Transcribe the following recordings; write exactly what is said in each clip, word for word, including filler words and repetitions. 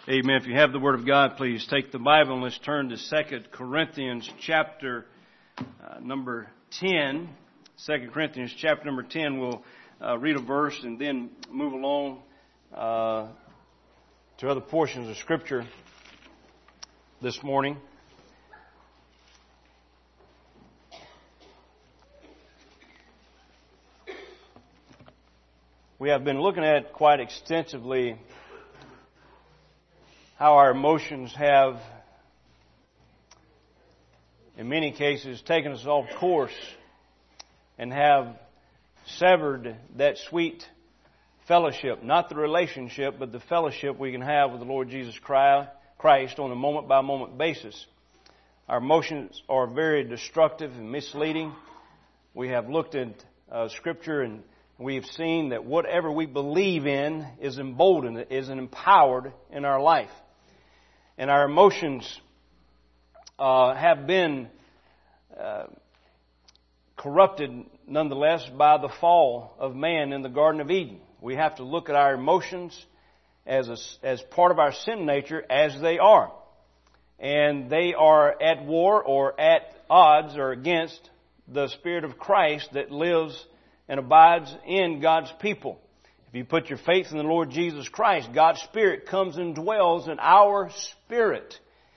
Amen. If you have the Word of God, please take the Bible and let's turn to Second Corinthians chapter uh, number ten. Second Corinthians chapter number ten. We'll uh, read a verse and then move along uh, to other portions of Scripture this morning. We have been looking at quite extensively how our emotions have, in many cases, taken us off course and have severed that sweet fellowship, not the relationship, but the fellowship we can have with the Lord Jesus Christ on a moment-by-moment basis. Our emotions are very destructive and misleading. We have looked at uh, Scripture and we have seen that whatever we believe in is emboldened, is empowered in our life. And our emotions uh, have been uh, corrupted nonetheless by the fall of man in the Garden of Eden. We have to look at our emotions as a, as part of our sin nature as they are. And they are at war or at odds or against the Spirit of Christ that lives and abides in God's people. If you put your faith in the Lord Jesus Christ, God's Spirit comes and dwells in our spirit.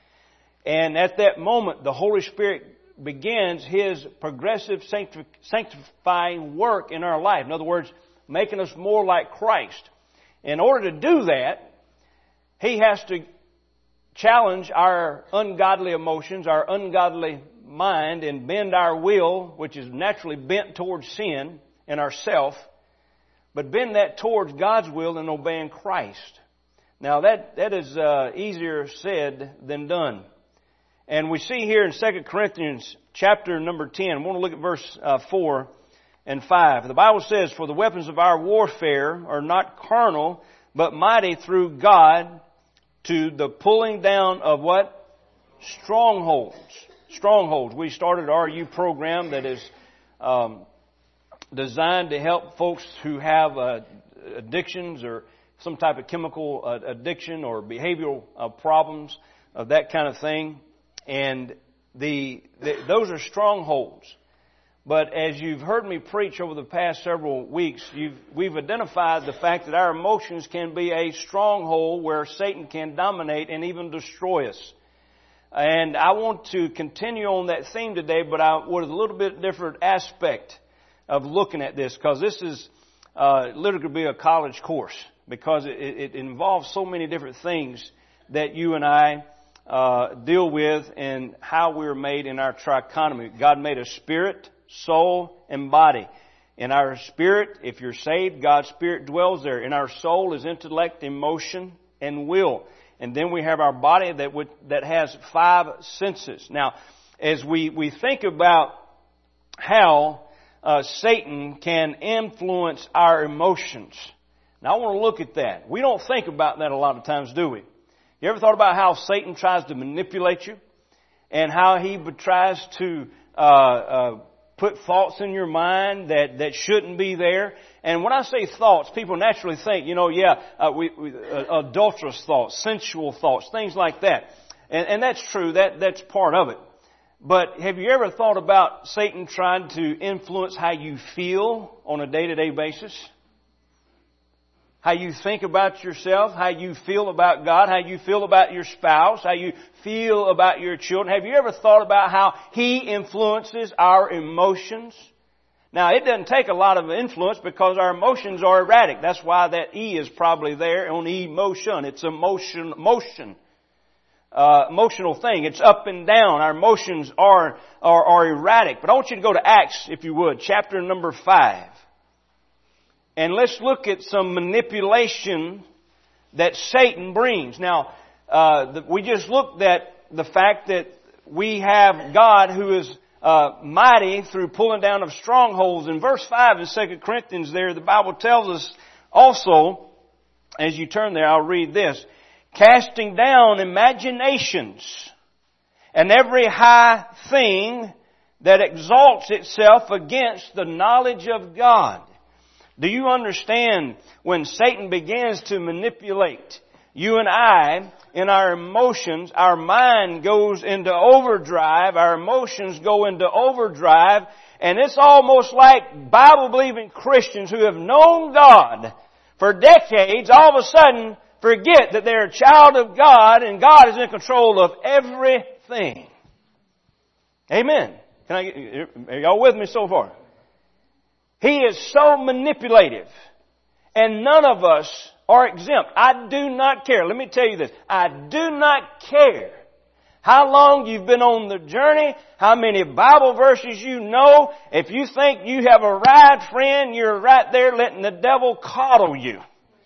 And at that moment, the Holy Spirit begins His progressive sanctifying work in our life. In other words, making us more like Christ. In order to do that, He has to challenge our ungodly emotions, our ungodly mind, and bend our will, which is naturally bent towards sin and ourself, but bend that towards God's will and obeying Christ. Now that, that is uh, easier said than done. And we see here in Second Corinthians chapter number ten, I want to look at verse uh, four and five. The Bible says, "For the weapons of our warfare are not carnal, but mighty through God to the pulling down of" what? Strongholds. Strongholds. We started our R U program that is um, designed to help folks who have uh, addictions or some type of chemical uh, addiction or behavioral uh, problems, uh, that kind of thing. And the, the those are strongholds. But as you've heard me preach over the past several weeks, you've, we've identified the fact that our emotions can be a stronghold where Satan can dominate and even destroy us. And I want to continue on that theme today, but I, with a little bit different aspect of looking at this, because this is uh, literally going to be a college course, because it, it involves so many different things that you and I uh, deal with and how we're made in our trichotomy. God made us spirit, soul, and body. In our spirit, if you're saved, God's Spirit dwells there. In our soul is intellect, emotion, and will. And then we have our body that would, that has five senses. Now, as we, we think about how Uh, Satan can influence our emotions. Now I want to look at that. We don't think about that a lot of times, do we? You ever thought about how Satan tries to manipulate you? And how he tries to uh, uh, put thoughts in your mind that, that shouldn't be there? And when I say thoughts, people naturally think, you know, yeah, uh, we, we, uh, adulterous thoughts, sensual thoughts, things like that. And, and that's true. That, that's part of it. But have you ever thought about Satan trying to influence how you feel on a day-to-day basis? How you think about yourself, how you feel about God, how you feel about your spouse, how you feel about your children. Have you ever thought about how He influences our emotions? Now, it doesn't take a lot of influence because our emotions are erratic. That's why that E is probably there on emotion. It's emotion, motion. Uh, emotional thing. It's up and down. Our emotions are, are, are erratic. But I want you to go to Acts, if you would, chapter number five. And let's look at some manipulation that Satan brings. Now, uh, the, we just looked at the fact that we have God who is uh, mighty through pulling down of strongholds. In verse five in Second Corinthians there, the Bible tells us also, as you turn there, I'll read this, "Casting down imaginations and every high thing that exalts itself against the knowledge of God." Do you understand when Satan begins to manipulate You and I, in our emotions, our mind goes into overdrive, our emotions go into overdrive, and it's almost like Bible-believing Christians who have known God for decades, all of a sudden forget that they're a child of God and God is in control of everything. Amen. Can I get, are y'all with me so far? He is so manipulative, and none of us are exempt. I do not care. Let me tell you this. I do not care how long you've been on the journey, how many Bible verses you know. If you think you have arrived, friend, you're right there letting the devil coddle you.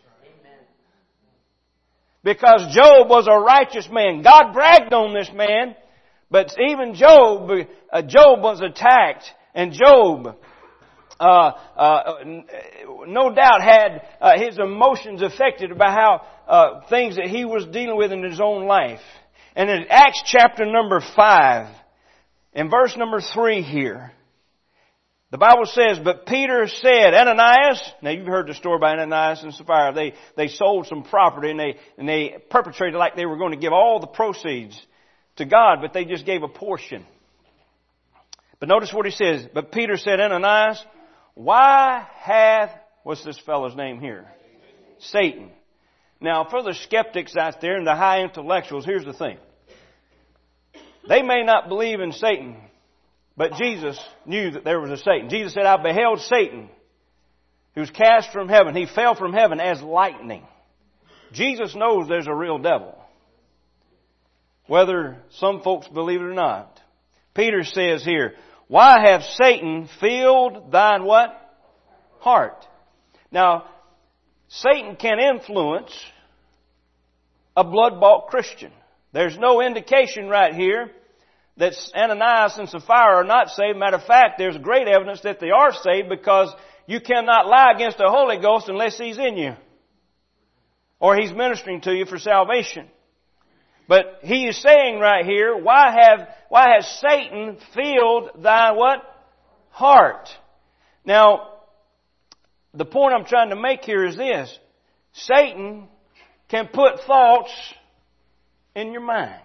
Because Job was a righteous man. God bragged on this man, but even Job, uh, Job was attacked, and Job Uh, uh, no doubt had uh, his emotions affected by how uh, things that he was dealing with in his own life. And in Acts chapter number five, in verse number three here, the Bible says, "But Peter said, Ananias," now you've heard the story about Ananias and Sapphira. They they sold some property and they and they perpetrated like they were going to give all the proceeds to God, but they just gave a portion. But notice what he says. "But Peter said, Ananias, why hath," what's this fellow's name here? Satan. Now, for the skeptics out there and the high intellectuals, here's the thing. They may not believe in Satan, but Jesus knew that there was a Satan. Jesus said, "I beheld Satan, who was cast from heaven. He fell from heaven as lightning." Jesus knows there's a real devil, whether some folks believe it or not. Peter says here, "Why hath Satan filled thine" what? Heart. Now, Satan can influence a blood-bought Christian. There's no indication right here that Ananias and Sapphira are not saved. Matter of fact, there's great evidence that they are saved, because you cannot lie against the Holy Ghost unless He's in you, or He's ministering to you for salvation. But he is saying right here, why have, why has Satan filled thy what? Heart. Now, the point I'm trying to make here is this. Satan can put thoughts in your mind.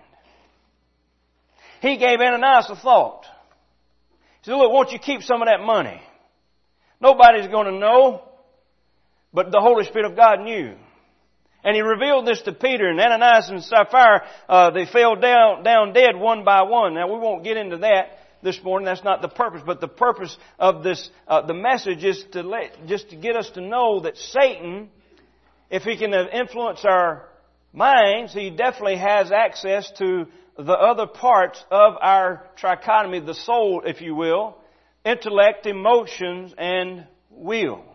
He gave Ananias a thought. He said, "Look, won't you keep some of that money? Nobody's going to know, but the Holy Spirit of God knew." And he revealed this to Peter, and Ananias and Sapphira, uh, they fell down, down dead one by one. Now, we won't get into that this morning. That's not the purpose. But the purpose of this, uh, the message is to let, just to get us to know that Satan, if he can influence our minds, he definitely has access to the other parts of our trichotomy, the soul, if you will, intellect, emotions, and will.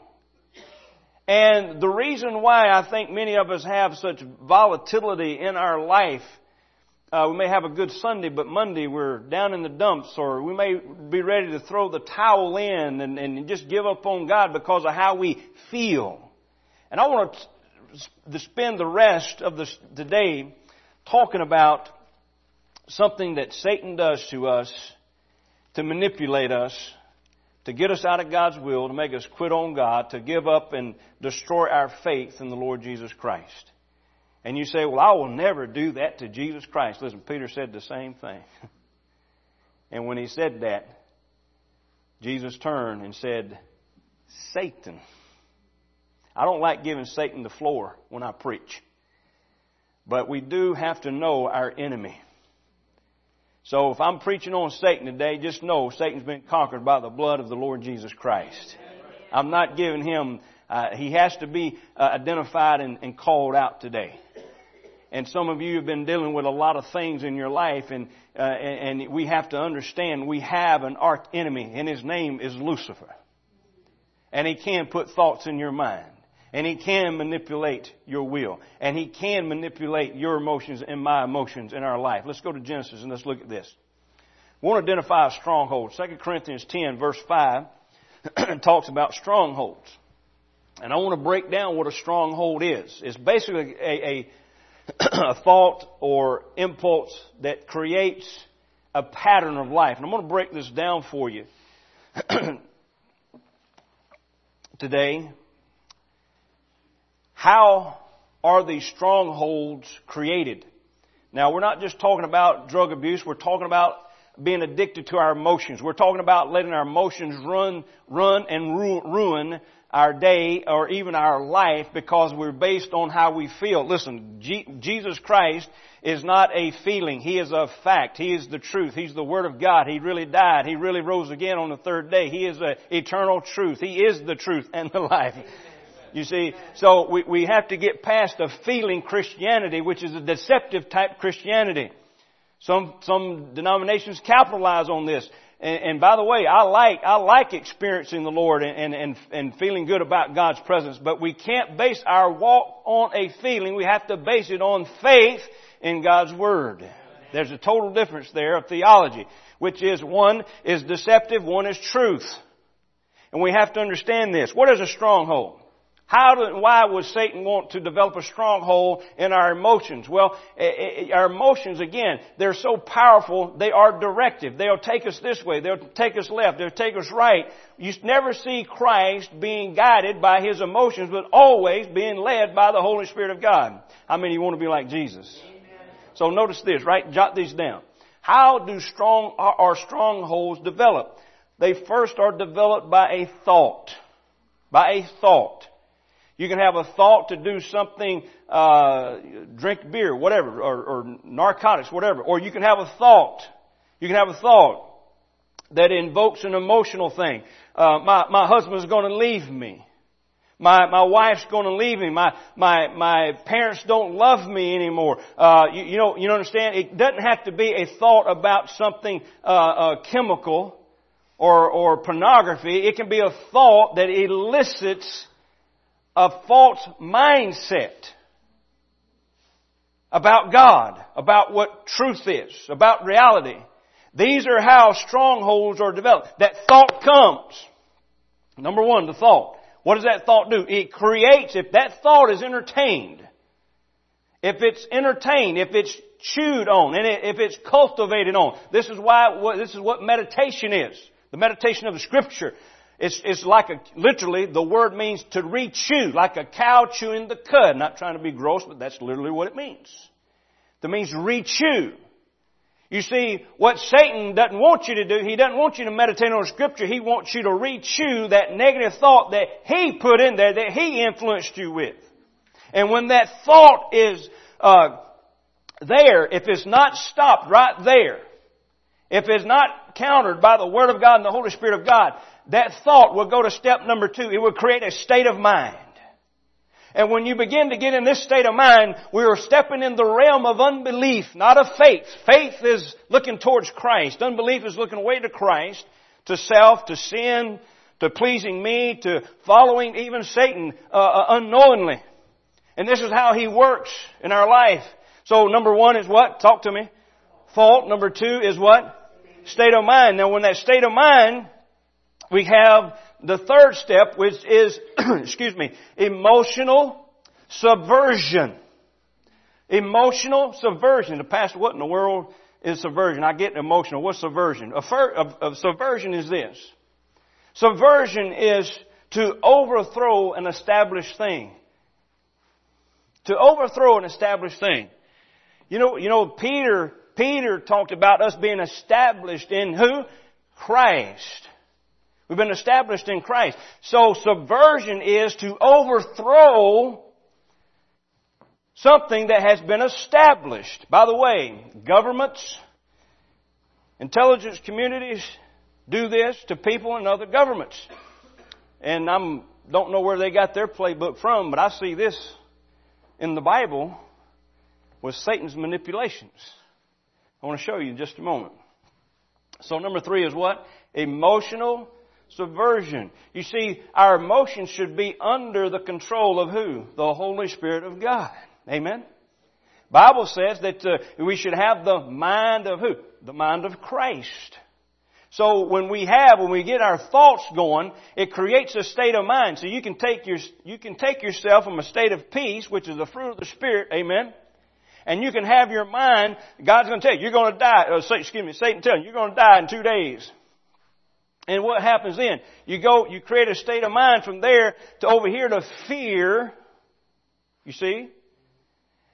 And the reason why I think many of us have such volatility in our life, uh, we may have a good Sunday, but Monday we're down in the dumps, or we may be ready to throw the towel in and, and just give up on God because of how we feel. And I want to spend the rest of this today talking about something that Satan does to us to manipulate us, to get us out of God's will, to make us quit on God, to give up and destroy our faith in the Lord Jesus Christ. And you say, "Well, I will never do that to Jesus Christ." Listen, Peter said the same thing. And when he said that, Jesus turned and said, "Satan." I don't like giving Satan the floor when I preach. But we do have to know our enemy. So if I'm preaching on Satan today, just know Satan's been conquered by the blood of the Lord Jesus Christ. I'm not giving him, uh, he has to be uh, identified and, and called out today. And some of you have been dealing with a lot of things in your life, and, uh, and, and we have to understand we have an arch enemy, and his name is Lucifer. And he can put thoughts in your mind. And he can manipulate your will. And he can manipulate your emotions and my emotions in our life. Let's go to Genesis and let's look at this. We want to identify a stronghold. Second Corinthians ten verse five talks about strongholds. And I want to break down what a stronghold is. It's basically a, a, a thought or impulse that creates a pattern of life. And I'm going to break this down for you today. How are these strongholds created? Now, we're not just talking about drug abuse. We're talking about being addicted to our emotions. We're talking about letting our emotions run, run and ru- ruin our day or even our life because we're based on how we feel. Listen, G- Jesus Christ is not a feeling. He is a fact. He is the truth. He's the Word of God. He really died. He really rose again on the third day. He is the eternal truth. He is the truth and the life. You see, so we, we have to get past a feeling Christianity, which is a deceptive type Christianity. Some, some denominations capitalize on this. And, and by the way, I like, I like experiencing the Lord and, and, and feeling good about God's presence. But we can't base our walk on a feeling. We have to base it on faith in God's Word. There's a total difference there of theology, which is one is deceptive, one is truth. And we have to understand this. What is a stronghold? How do, why would Satan want to develop a stronghold in our emotions? Well, our emotions, again, they're so powerful, they are directive. They'll take us this way, they'll take us left, they'll take us right. You never see Christ being guided by His emotions, but always being led by the Holy Spirit of God. How many of you want to be like Jesus? Amen. So notice this, right? Jot these down. How do strong, are strongholds develop? They first are developed by a thought. By a thought. You can have a thought to do something, uh, drink beer, whatever, or, or narcotics, whatever. Or you can have a thought. You can have a thought that invokes an emotional thing. Uh, my, my husband's going to leave me. My, my wife's going to leave me. My, my, my parents don't love me anymore. Uh, you, you know, you understand? It doesn't have to be a thought about something, uh, uh, chemical or, or pornography. It can be a thought that elicits a false mindset about God, about what truth is, about reality. These are how strongholds are developed. That thought comes. Number one, the thought. What does that thought do? It creates, if that thought is entertained, if it's entertained, if it's chewed on, and if it's cultivated on. This is why, this is what meditation is. The meditation of the Scripture. It's, it's like a, literally, the word means to re-chew, like a cow chewing the cud. Not trying to be gross, but that's literally what it means. It means re-chew. You see, what Satan doesn't want you to do, he doesn't want you to meditate on Scripture. He wants you to re-chew that negative thought that he put in there, that he influenced you with. And when that thought is uh, there, if it's not stopped right there, if it's not countered by the Word of God and the Holy Spirit of God, that thought will go to step number two. It will create a state of mind. And when you begin to get in this state of mind, we are stepping in the realm of unbelief, not of faith. Faith is looking towards Christ. Unbelief is looking away to Christ, to self, to sin, to pleasing me, to following even Satan uh, unknowingly. And this is how he works in our life. So number one is what? Talk to me. Thought. Number two is what? State of mind. Now when that state of mind, we have the third step, which is, excuse me, emotional subversion. Emotional subversion. The pastor, what in the world is subversion? I get emotional. What's subversion? A, fir- a, a subversion is this. Subversion is to overthrow an established thing. To overthrow an established thing. You know, you know, Peter, Peter talked about us being established in who? Christ. We've been established in Christ. So subversion is to overthrow something that has been established. By the way, governments, intelligence communities do this to people in other governments. And I don't know where they got their playbook from, but I see this in the Bible with Satan's manipulations. I want to show you in just a moment. So number three is what? Emotional subversion. You see, our emotions should be under the control of who? The Holy Spirit of God. Amen? Bible says that uh, we should have the mind of who? The mind of Christ. So when we have, when we get our thoughts going, it creates a state of mind. So you can take your, you can take yourself from a state of peace, which is the fruit of the Spirit. Amen? And you can have your mind, God's going to tell you, you're going to die, uh, excuse me, Satan telling you, you're going to die in two days. And what happens then? You go, you create a state of mind from there to over here to fear. You see?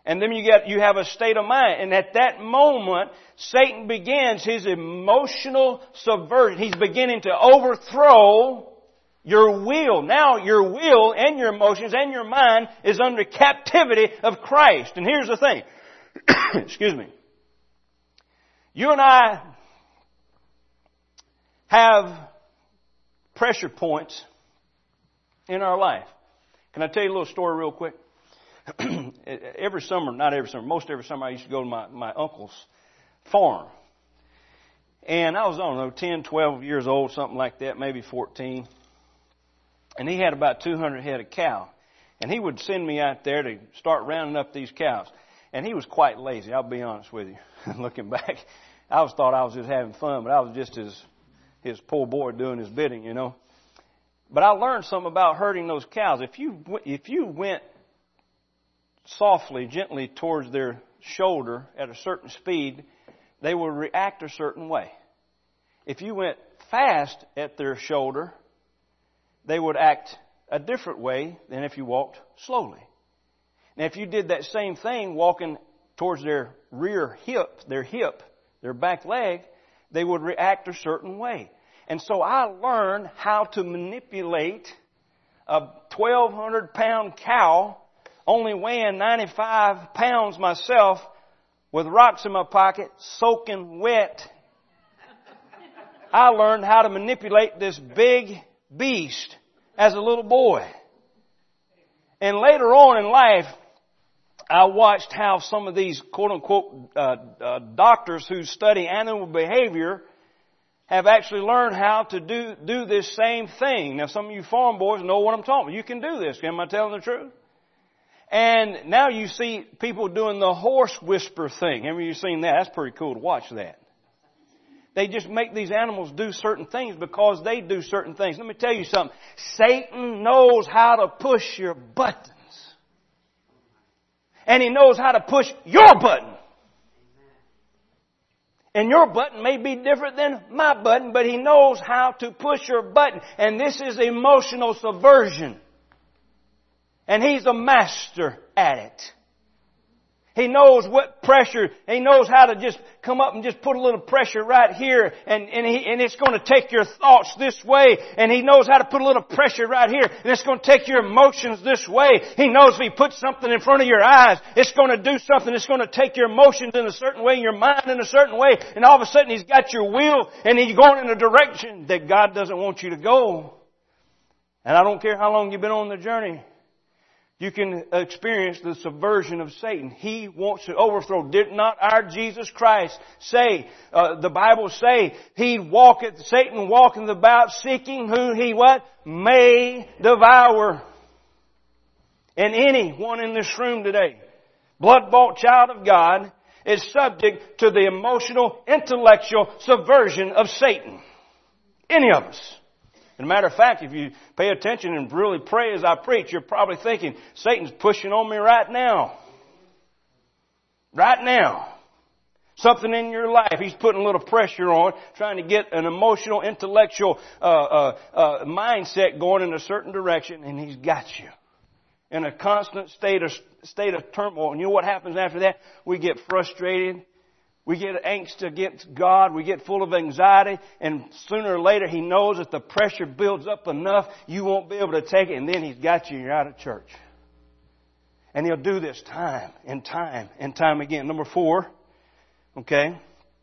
And then you get, you have a state of mind. And at that moment, Satan begins his emotional subversion. He's beginning to overthrow your will. Now your will and your emotions and your mind is under captivity of Christ. And here's the thing. Excuse me. You and I have pressure points in our life. Can I tell you a little story real quick? Every summer, not every summer, most every summer I used to go to my, my uncle's farm. And I was, I don't know, ten, twelve years old, something like that, maybe fourteen. And he had about two hundred head of cow. And he would send me out there to start rounding up these cows. And he was quite lazy, I'll be honest with you. Looking back, I always thought I was just having fun, but I was just his, his poor boy doing his bidding, you know. But I learned something about herding those cows. If you, if you went softly, gently towards their shoulder at a certain speed, they will react a certain way. If you went fast at their shoulder, they would act a different way than if you walked slowly. Now, if you did that same thing walking towards their rear hip, their hip, their back leg, they would react a certain way. And so I learned how to manipulate a twelve hundred pound cow, only weighing ninety-five pounds myself, with rocks in my pocket, soaking wet. I learned how to manipulate this big beast as a little boy. And later on in life, I watched how some of these quote-unquote uh, uh, doctors who study animal behavior have actually learned how to do, do this same thing. Now, some of you farm boys know what I'm talking about. You can do this. Am I telling the truth? And now you see people doing the horse whisper thing. Have you seen that? That's pretty cool to watch that. They just make these animals do certain things because they do certain things. Let me tell you something. Satan knows how to push your buttons. And he knows how to push your button. And your button may be different than my button, but he knows how to push your button. And this is emotional subversion. And he's a master at it. He knows what pressure, he knows how to just come up and just put a little pressure right here, and, and, he, and it's going to take your thoughts this way, and he knows how to put a little pressure right here, and it's going to take your emotions this way. He knows if he puts something in front of your eyes, it's going to do something, it's going to take your emotions in a certain way, your mind in a certain way, and all of a sudden he's got your will, and he's going in a direction that God doesn't want you to go. And I don't care how long you've been on the journey. You can experience the subversion of Satan. He wants to overthrow. Did not our Jesus Christ say, uh, the Bible say, He walketh, Satan walketh about seeking who he what? May devour. And anyone in this room today, blood-bought child of God, is subject to the emotional, intellectual subversion of Satan. Any of us. As a matter of fact, if you pay attention and really pray as I preach, you're probably thinking, Satan's pushing on me right now. Right now. Something in your life, he's putting a little pressure on, trying to get an emotional, intellectual uh, uh, uh, mindset going in a certain direction, and he's got you in a constant state of state of turmoil. And you know what happens after that? We get frustrated. We get angst against God. We get full of anxiety. And sooner or later, He knows that the pressure builds up enough, you won't be able to take it. And then He's got you, you're out of church. And He'll do this time and time and time again. Number four, okay.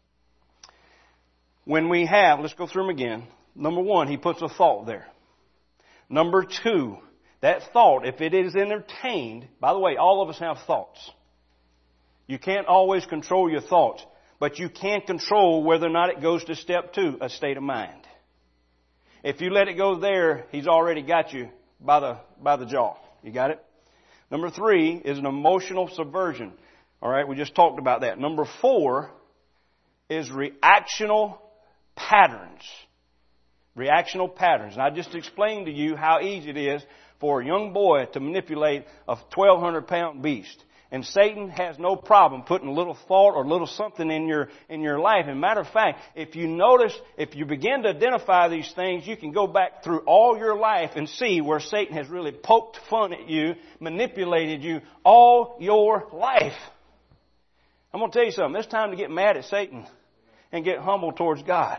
When we have, let's go through them again. Number one, He puts a thought there. Number two, that thought, if it is entertained, by the way, all of us have thoughts. You can't always control your thoughts, but you can control whether or not it goes to step two, a state of mind. If you let it go there, He's already got you by the, by the jaw. You got it? Number three is an emotional subversion. All right, we just talked about that. Number four is reactional patterns. Reactional patterns. And I just explained to you how easy it is for a young boy to manipulate a twelve hundred pound beast. And Satan has no problem putting a little thought or a little something in your, in your life. And matter of fact, if you notice, if you begin to identify these things, you can go back through all your life and see where Satan has really poked fun at you, manipulated you all your life. I'm going to tell you something. It's time to get mad at Satan and get humble towards God.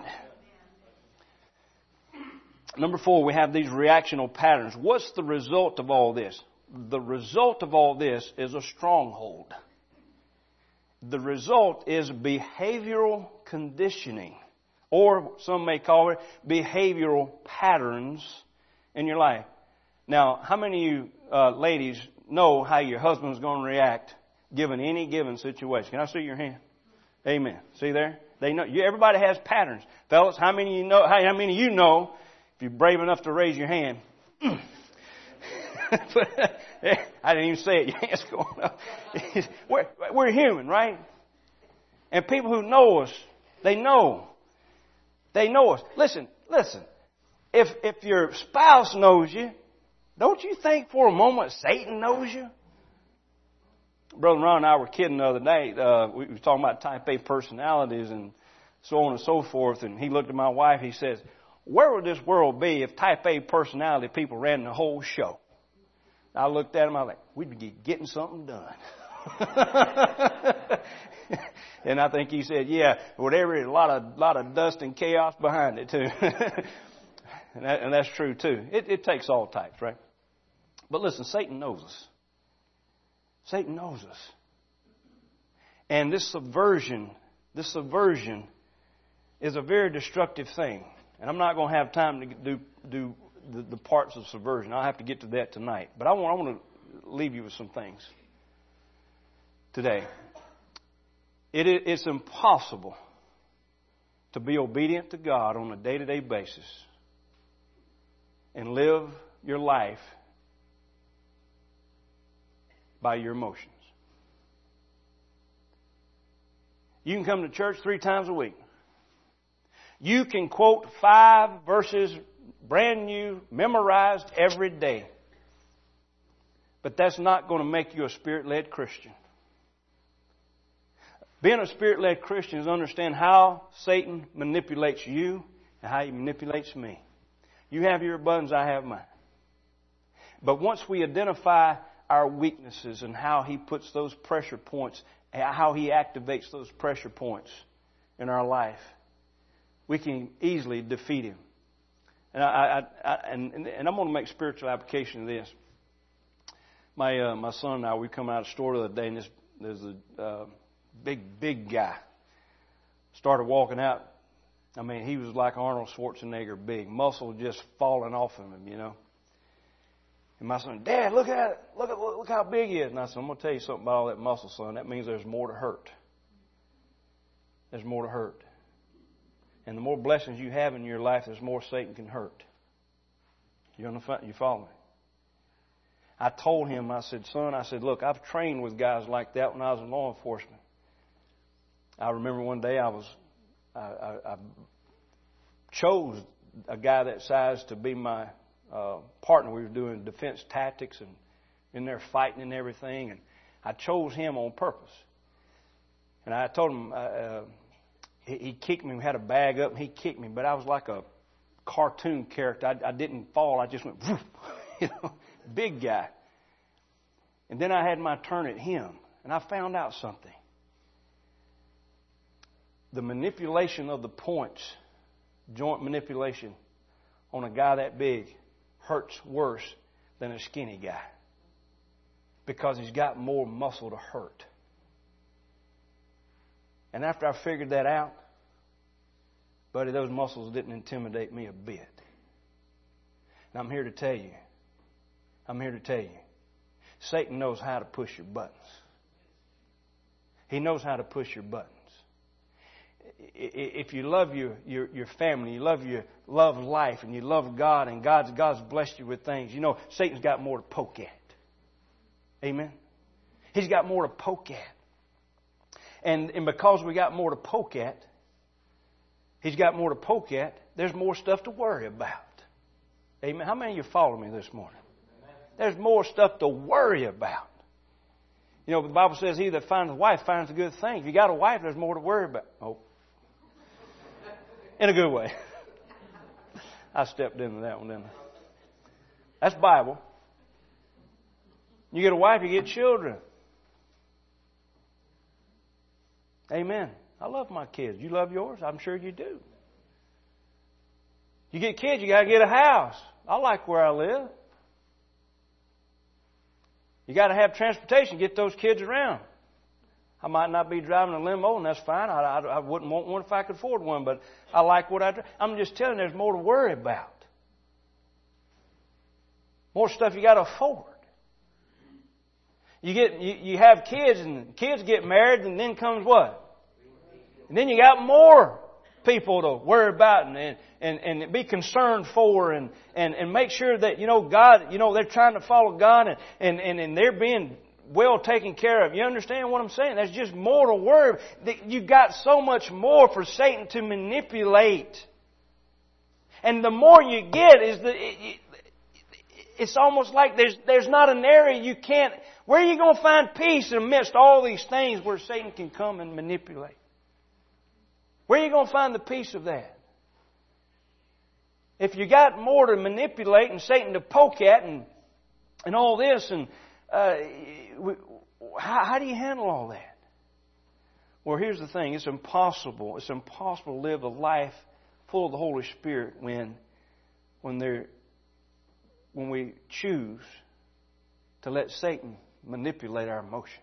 Number four, we have these reactional patterns. What's the result of all this? The result of all this is a stronghold. The result is behavioral conditioning, or some may call it behavioral patterns in your life. Now, how many of you uh, ladies know how your husband's going to react given any given situation? Can I see your hand? Amen. See there? They know. Everybody has patterns. Fellas, how many of you know? How many of you know? If you're brave enough to raise your hand. I didn't even say it. Your hand's going up. We're, we're human, right? And people who know us, they know. They know us. Listen, listen. If if your spouse knows you, don't you think for a moment Satan knows you? Brother Ron and I were kidding the other day. Uh, we were talking about type A personalities and so on and so forth. And he looked at my wife. He says, where would this world be if type A personality people ran the whole show? I looked at him, I was like, we'd be getting something done. And I think he said, yeah, whatever, a lot of lot of dust and chaos behind it, too. and, that, and that's true, too. It, it takes all types, right? But listen, Satan knows us. Satan knows us. And this subversion, this subversion is a very destructive thing. And I'm not going to have time to do do the, the parts of subversion. I'll have to get to that tonight. But I want, I want to leave you with some things today. It, it's impossible to be obedient to God on a day-to-day basis and live your life by your emotions. You can come to church three times a week. You can quote five verses, brand new, memorized every day. But that's not going to make you a Spirit-led Christian. Being a Spirit-led Christian is understand how Satan manipulates you and how he manipulates me. You have your buttons, I have mine. But once we identify our weaknesses and how he puts those pressure points, how he activates those pressure points in our life, we can easily defeat him. And, I, I, I, and, and I'm going to make spiritual application of this. My uh, my son and I, we come out of the store the other day, and this, there's a uh, big, big guy started walking out. I mean, he was like Arnold Schwarzenegger, big. Muscle just falling off of him, you know. And my son, Dad, look at it. Look at look how big he is. And I said, I'm going to tell you something about all that muscle, son. That means there's more to hurt. There's more to hurt. And the more blessings you have in your life, there's more Satan can hurt. You understand? You follow me? I told him, I said, son, I said, look, I've trained with guys like that when I was in law enforcement. I remember one day I was, I, I, I chose a guy that size to be my uh, partner. We were doing defense tactics and in there fighting and everything. And I chose him on purpose. And I told him, uh, uh, he, he kicked me. We had a bag up and he kicked me. But I was like a cartoon character. I, I didn't fall. I just went, woof, you know, big guy. And then I had my turn at him. And I found out something. The manipulation of the points, joint manipulation on a guy that big hurts worse than a skinny guy. Because he's got more muscle to hurt. And after I figured that out, buddy, those muscles didn't intimidate me a bit. And I'm here to tell you, I'm here to tell you, Satan knows how to push your buttons. He knows how to push your buttons. If you love your, your, your family, you love your love life, and you love God, and God's, God's blessed you with things, you know, Satan's got more to poke at. Amen? He's got more to poke at. And, and because we got more to poke at, he's got more to poke at, there's more stuff to worry about. Amen? How many of you follow me this morning? There's more stuff to worry about. You know, the Bible says he that finds a wife finds a good thing. If you got a wife, there's more to worry about. Oh. In a good way. I stepped into that one, didn't I? That's Bible. You get a wife, you get children. Amen. I love my kids. You love yours? I'm sure you do. You get kids, you got to get a house. I like where I live. You got to have transportation, get those kids around. I might not be driving a limo, and that's fine. I, I, I wouldn't want one if I could afford one, but I like what I drive. I'm just telling you, there's more to worry about. More stuff you got to afford. You get, you, you have kids, and kids get married, and then comes what? And then you got more people to worry about and, and, and be concerned for and, and, and make sure that, you know, God, you know, they're trying to follow God and, and, and, and they're being well taken care of. You understand what I'm saying? There's just more to worry. You've got so much more for Satan to manipulate. And the more you get is the, it, it's almost like there's, there's not an area you can't, where are you going to find peace amidst all these things where Satan can come and manipulate? Where are you going to find the peace of that? If you got more to manipulate and Satan to poke at and and all this, and uh, how, how do you handle all that? Well, here's the thing: it's impossible. It's impossible to live a life full of the Holy Spirit when when there when we choose to let Satan manipulate our emotions.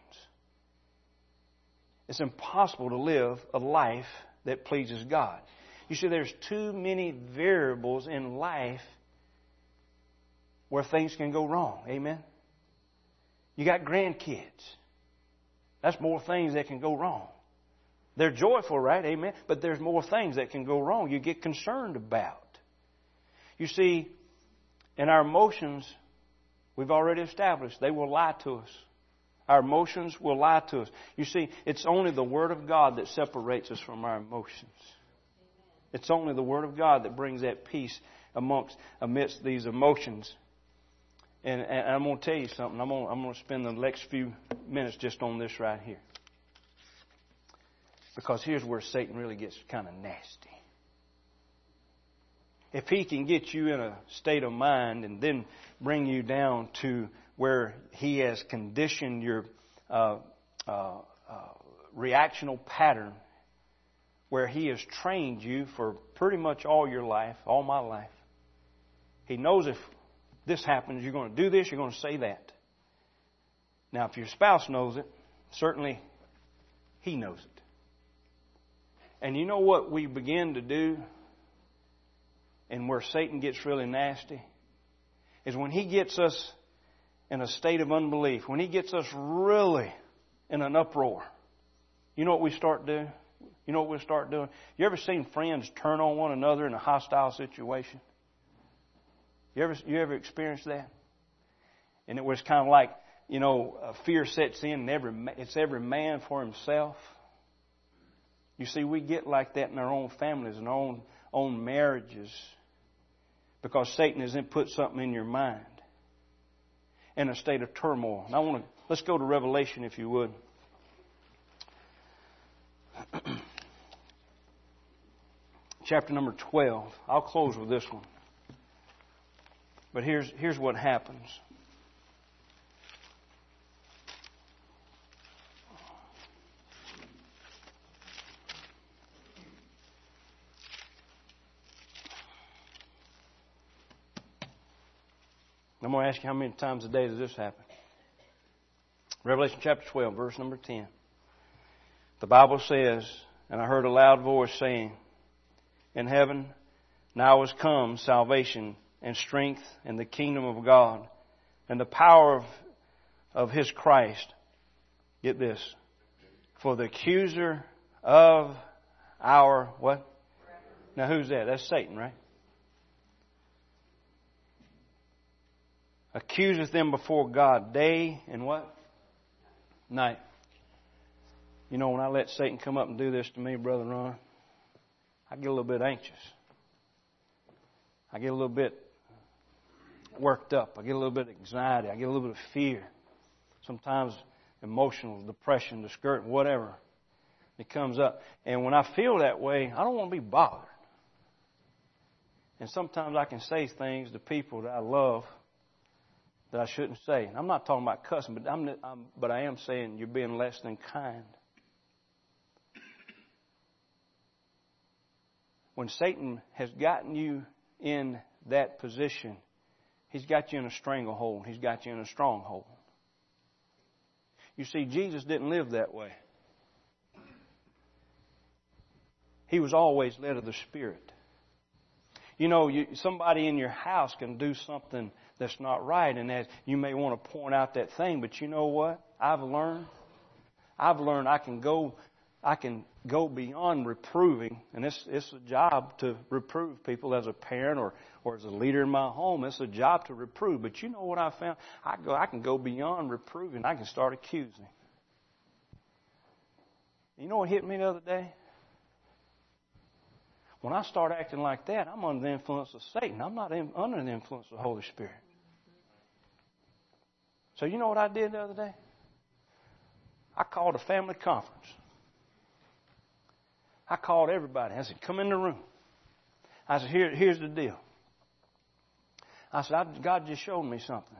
It's impossible to live a life that pleases God. You see, there's too many variables in life where things can go wrong. Amen? You got grandkids. That's more things that can go wrong. They're joyful, right? Amen? But there's more things that can go wrong you get concerned about. You see, in our emotions, we've already established, they will lie to us. Our emotions will lie to us. You see, it's only the Word of God that separates us from our emotions. It's only the Word of God that brings that peace amongst amidst these emotions. And, and I'm going to tell you something. I'm going, I'm going to spend the next few minutes just on this right here. Because here's where Satan really gets kind of nasty. If he can get you in a state of mind and then bring you down to where he has conditioned your uh, uh, uh, reactional pattern, where he has trained you for pretty much all your life, all my life. He knows if this happens, you're going to do this, you're going to say that. Now, if your spouse knows it, certainly he knows it. And you know what we begin to do, and where Satan gets really nasty, is when he gets us in a state of unbelief, when he gets us really in an uproar, you know what we start doing? You know what we'll start doing? You ever seen friends turn on one another in a hostile situation? You ever you ever experienced that? And it was kind of like, you know, fear sets in and every it's every man for himself. You see, we get like that in our own families and our own, own marriages because Satan has then put something in your mind in a state of turmoil. And I want to, let's go to Revelation, if you would. Chapter number twelve. I'll close with this one. But here's, here's what happens. I'm going to ask you, how many times a day does this happen? Revelation chapter twelve, verse number ten. The Bible says, and I heard a loud voice saying, in heaven now is come salvation and strength and the kingdom of God and the power of, of His Christ. Get this. For the accuser of our what? Now who's that? That's Satan, right? Accuseth them before God day and what? Night. You know, when I let Satan come up and do this to me, Brother Ron, I get a little bit anxious. I get a little bit worked up. I get a little bit of anxiety. I get a little bit of fear. Sometimes emotional depression, discouragement, whatever that comes up. And when I feel that way, I don't want to be bothered. And sometimes I can say things to people that I love that I shouldn't say. And I'm not talking about cussing, but I'm, I'm but I am saying you're being less than kind. When Satan has gotten you in that position, he's got you in a stranglehold. He's got you in a stronghold. You see, Jesus didn't live that way. He was always led of the Spirit. You know, you, somebody in your house can do something that's not right, and that you may want to point out that thing. But you know what? I've learned. I've learned I can go, I can go beyond reproving, and it's it's a job to reprove people as a parent or or as a leader in my home. It's a job to reprove. But you know what I found? I go, I can go beyond reproving. I can start accusing. You know what hit me the other day? When I start acting like that, I'm under the influence of Satan. I'm not in, under the influence of the Holy Spirit. So you know what I did the other day? I called a family conference. I called everybody. I said, come in the room. I said, Here, here's the deal. I said, I, God just showed me something.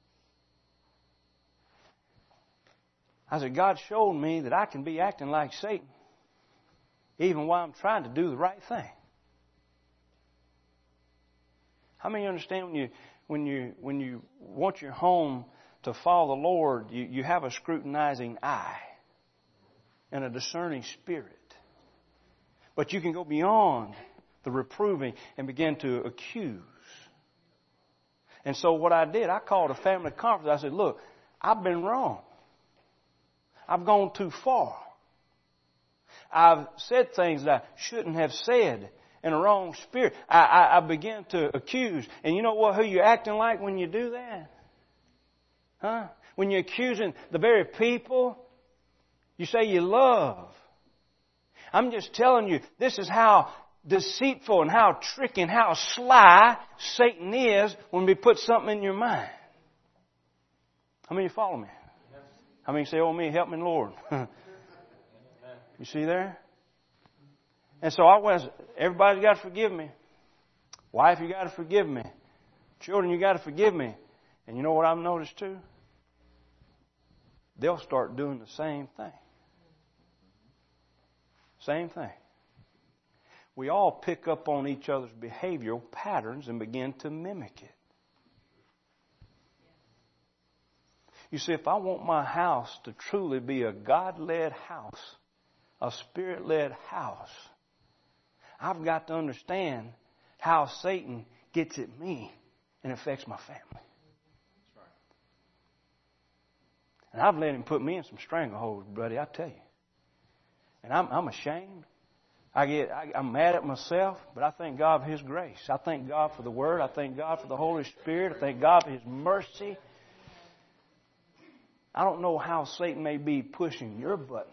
I said, God showed me that I can be acting like Satan even while I'm trying to do the right thing. How many understand when you when you when you want your home to follow the Lord, you, you have a scrutinizing eye and a discerning spirit. But you can go beyond the reproving and begin to accuse. And so what I did, I called a family conference. I said, look, I've been wrong. I've gone too far. I've said things that I shouldn't have said in a wrong spirit. I, I, I began to accuse. And you know what? Who you're acting like when you do that? Huh? When you're accusing the very people you say you love. I'm just telling you, this is how deceitful and how tricky and how sly Satan is when we put something in your mind. How many follow me? How many say, oh, me, help me, Lord? You see there? And so I went, everybody's got to forgive me. Wife, you got to forgive me. Children, you got to forgive me. And you know what I've noticed too? They'll start doing the same thing. Same thing. We all pick up on each other's behavioral patterns and begin to mimic it. You see, if I want my house to truly be a God-led house, a Spirit-led house, I've got to understand how Satan gets at me and affects my family. That's right. And I've let him put me in some strangleholds, buddy, I tell you. And I'm, I'm ashamed. I get, I, I'm mad at myself, but I thank God for His grace. I thank God for the Word. I thank God for the Holy Spirit. I thank God for His mercy. I don't know how Satan may be pushing your buttons,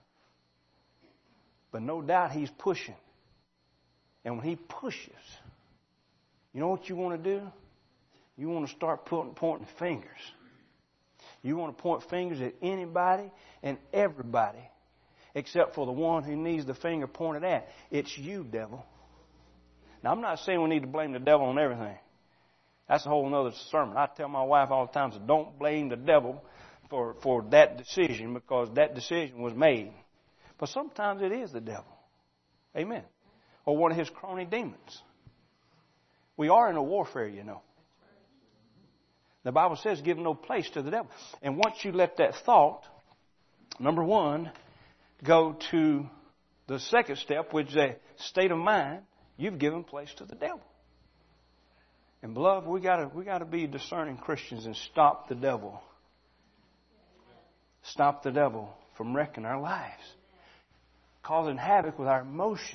but no doubt he's pushing. And when he pushes, you know what you want to do? You want to start putting, pointing fingers. You want to point fingers at anybody and everybody except for the one who needs the finger pointed at. It's you, devil. Now, I'm not saying we need to blame the devil on everything. That's a whole other sermon. I tell my wife all the time, so don't blame the devil for, for that decision, because that decision was made. But sometimes it is the devil. Amen. Or one of his crony demons. We are in a warfare, you know. The Bible says give no place to the devil. And once you let that thought, number one, go to the second step, which is a state of mind, you've given place to the devil. And beloved, we gotta we gotta be discerning Christians and stop the devil. Stop the devil from wrecking our lives, causing havoc with our emotions.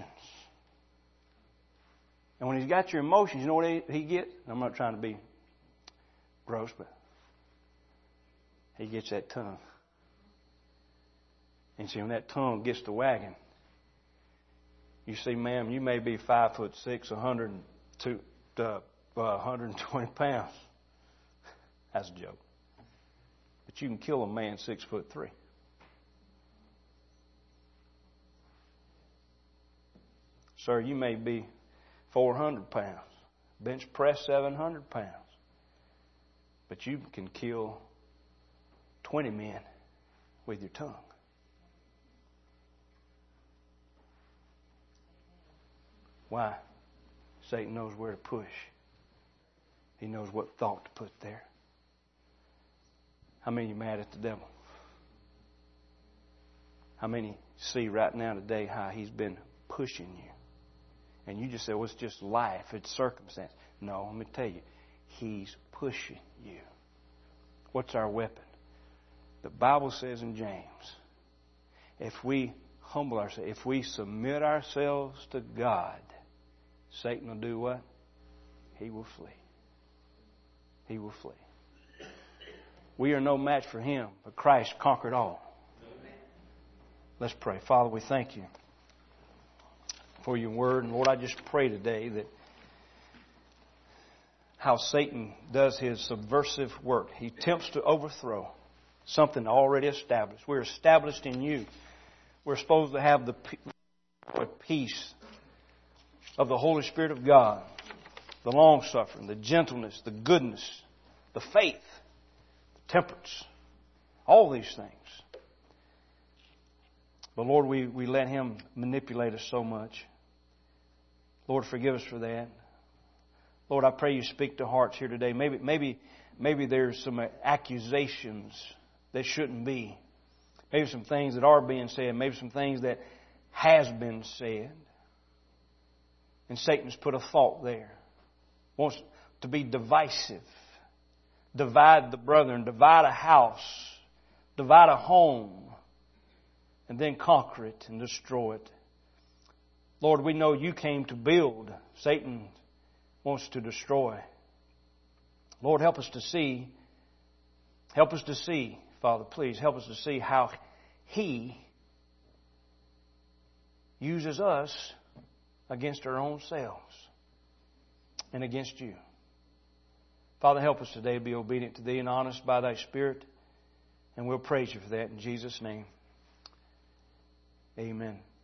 And when he's got your emotions, you know what he, he gets? I'm not trying to be gross, but he gets that tongue. And see, when that tongue gets to wagging, you see, ma'am, you may be five foot six, one hundred two, uh, one hundred twenty pounds. That's a joke. But But you can kill a man six foot three. Sir, you may be four hundred pounds. Bench press seven hundred pounds. But you can kill twenty men with your tongue. Why? Satan knows where to push. He knows what thought to put there. How many are mad at the devil? How many see right now today how he's been pushing you? And you just say, well, it's just life, it's circumstance. No, let me tell you, he's pushing you. What's our weapon? The Bible says in James, if we humble ourselves, if we submit ourselves to God, Satan will do what? He will flee. He will flee. We are no match for him, but Christ conquered all. Let's pray. Father, we thank you for your word. And Lord, I just pray today that how Satan does his subversive work. He attempts to overthrow something already established. We're established in you. We're supposed to have the peace of the Holy Spirit of God, the long-suffering, the gentleness, the goodness, the faith, the temperance, all these things. But Lord, we, we let him manipulate us so much. Lord, forgive us for that. Lord, I pray you speak to hearts here today. Maybe, maybe, maybe there's some accusations that shouldn't be. Maybe some things that are being said. Maybe some things that has been said. And Satan's put a thought there. Wants to be divisive. Divide the brethren. Divide a house. Divide a home. And then conquer it and destroy it. Lord, we know you came to build. Satan wants to destroy. Lord, help us to see. Help us to see, Father, please help us to see how he uses us against our own selves and against you. Father, help us today to be obedient to Thee and honest by Thy Spirit. And we'll praise You for that in Jesus' name. Amen.